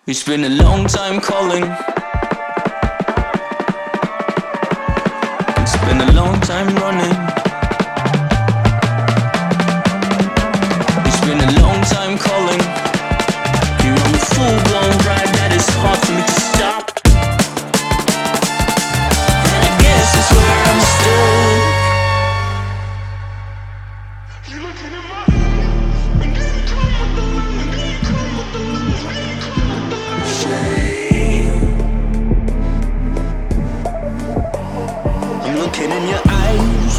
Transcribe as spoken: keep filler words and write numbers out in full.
It's been a long time calling. It's been a long time running. It's been a long time calling. You're on a full-blown ride that is hard for me to stop. And I guess it's where I'm stuck. You're looking at my eyes, and then you come with the love, and then you come with the love, and then you come with the love. Shame. I'm looking in your eyes.